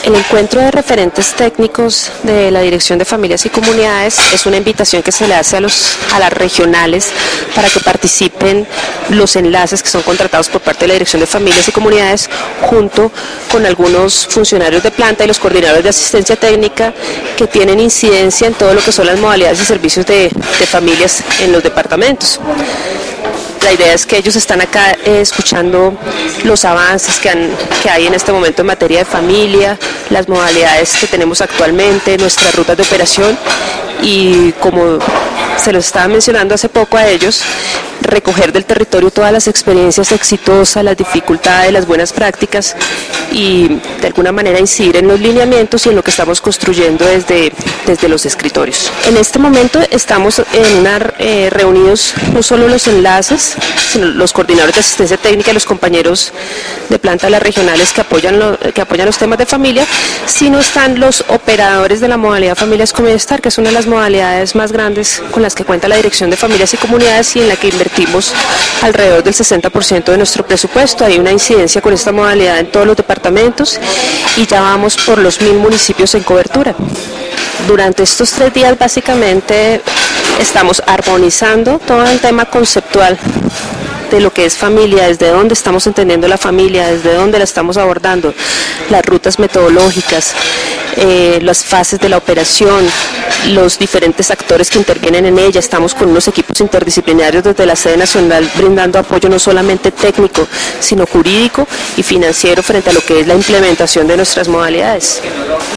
El encuentro de referentes técnicos de la Dirección de Familias y Comunidades es una invitación que se le hace a las regionales para que participen los enlaces que son contratados por parte de la Dirección de Familias y Comunidades junto con algunos funcionarios de planta y los coordinadores de asistencia técnica que tienen incidencia en todo lo que son las modalidades y servicios de familias en los departamentos. La idea es que ellos están acá escuchando los avances que hay en este momento en materia de familia, las modalidades que tenemos actualmente, nuestras rutas de operación y, como se los estaba mencionando hace poco a ellos, recoger del territorio todas las experiencias exitosas, las dificultades, las buenas prácticas y de alguna manera incidir en los lineamientos y en lo que estamos construyendo desde los escritorios. En este momento estamos reunidos no solo los enlaces, sino los coordinadores de asistencia técnica y los compañeros de planta de las regionales que apoyan los temas de familia, sino están los operadores de la modalidad Familias con Bienestar, que es una de las modalidades más grandes con las que cuenta la Dirección de Familias y Comunidades y en la que invertimos alrededor del 60% de nuestro presupuesto. Hay una incidencia con esta modalidad en todos los departamentos y ya vamos por los 1000 municipios en cobertura. Durante estos 3 días básicamente estamos armonizando todo el tema conceptual de lo que es familia, desde dónde estamos entendiendo la familia, desde dónde la estamos abordando, las rutas metodológicas, las fases de la operación, los diferentes actores que intervienen en ella. Estamos con unos equipos interdisciplinarios desde la sede nacional brindando apoyo no solamente técnico, sino jurídico y financiero frente a lo que es la implementación de nuestras modalidades.